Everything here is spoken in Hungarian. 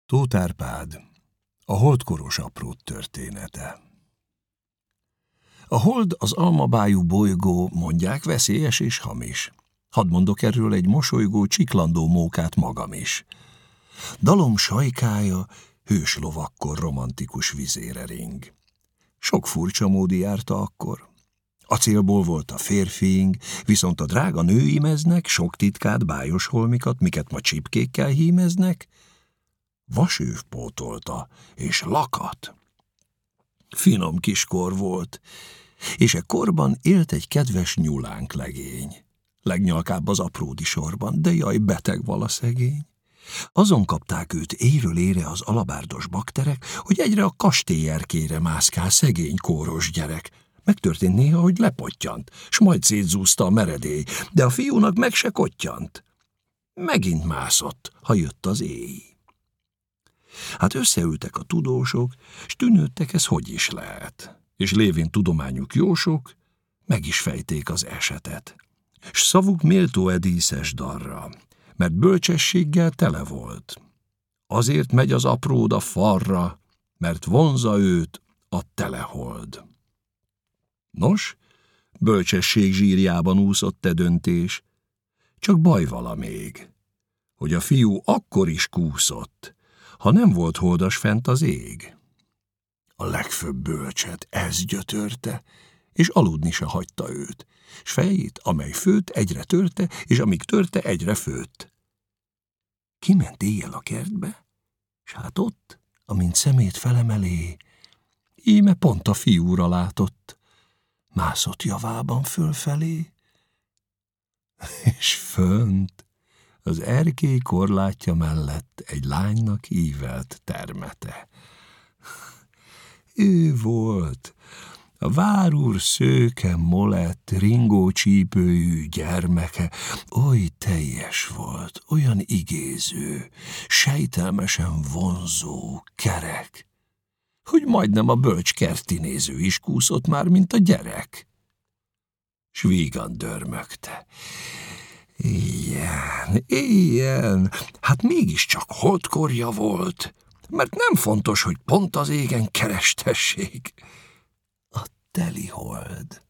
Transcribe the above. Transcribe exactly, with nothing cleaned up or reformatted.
Tóth Árpád, a holdkoros apród története. A hold az almabájú bolygó, mondják, veszélyes és hamis. Hadd mondok erről egy mosolygó, csiklandó mókát magam is. Dalom sajkája hős lovakkor romantikus vizére ring. Sok furcsa módi járta akkor. Acélból volt a férfiing, viszont a drága nőimeznek sok titkát, bájos holmikat, miket ma csipkékkel hímeznek, vasőv pótolta, és lakat. Finom kiskor volt, és e korban élt egy kedves nyulánk legény. Legnyalkább az apródi sorban, de jaj, beteg vala szegény. Azon kapták őt éjről ére az alabárdos bakterek, hogy egyre a kastélyerkére mászkál szegény kóros gyerek. Megtörtént néha, hogy lepottyant, s majd szétzúzta a meredély, de a fiúnak meg se kottyant. Megint mászott, ha jött az éj. Hát összeültek a tudósok, s tűnődtek, ez hogy is lehet. És lévén tudományuk jósok, meg is fejték az esetet. S szavuk méltó-e díszes darra, mert bölcsességgel tele volt. Azért megy az apród a falra, mert vonza őt a telehold. Nos, bölcsesség zsírjában úszott te döntés, csak baj vala még, hogy a fiú akkor is kúszott, ha nem volt holdas fent az ég. A legfőbb bölcset ez gyötörte, és aludni se hagyta őt, s fejét, amely főtt, egyre törte, és amíg törte, egyre főtt. Kiment éjjel a kertbe, s hát ott, amint szemét felemelé, íme pont a fiúra látott, mászott javában fölfelé, és fönt, az erkély korlátja mellett egy lánynak ívelt termete. Ő volt, a várúr szőke, molett, ringó csípőjű gyermeke, oly teljes volt, olyan igéző, sejtelmesen vonzó, kerek, hogy majdnem a bölcs kertinéző is kúszott már, mint a gyerek. S vígan dörmögte. Ilyen, ilyen, hát mégiscsak holdkorja volt, mert nem fontos, hogy pont az égen kerestessék. A teli hold.